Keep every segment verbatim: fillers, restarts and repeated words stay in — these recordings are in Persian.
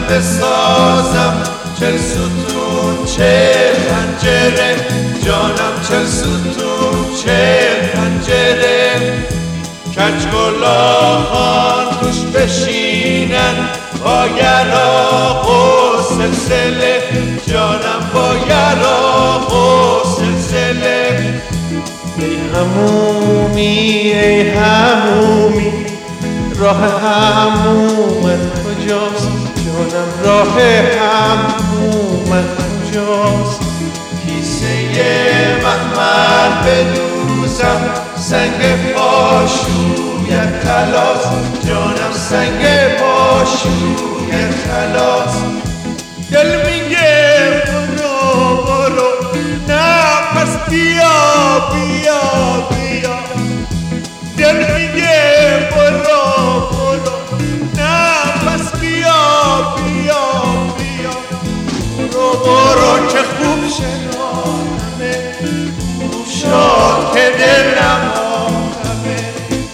بسازم چل ستون چل پنجره، جانم چل ستون چل پنجره. کج گلاخان توش بشینن با یراق و سلسله، جانم با یراق و سلسله. ای همومی ای همومی راه همومت کجاست؟ جانم راه همومت کجاست؟ کیسه مخمل بدوزم سنگ پاشویت خلاص، جانم سنگ پاشویت خلاص. دل میگه برو برو، نه پس بیا بیا بیا. دل میگه برو برو، نه پس بیا بیا بیا. برو برو که خوب شنانمه، خوب شد که دلم آمه.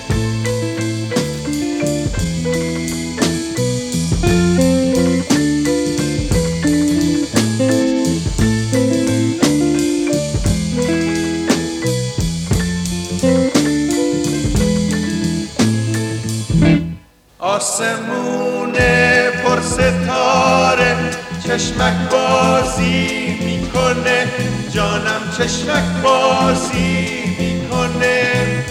آسمون پر ستاره چشمک بازی میکنه، جانم چشمک بازی میکنه.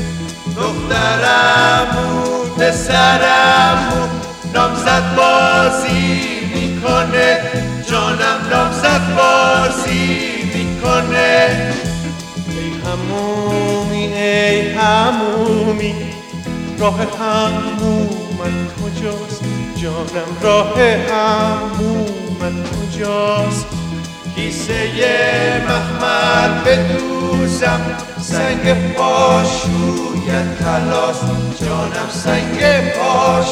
دخترمو پسرمو نامزد بازی میکنه، جانم نامزد بازی میکنه. ای همومی ای همومی راه همومت کجاست؟ جانم راه همومت کجاست؟ کیسه مخمل بدوزم سنگ پاشویت خلاص، جانم سنگ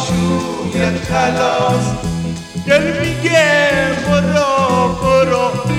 پاشویت خلاص. دل میگه برو برو،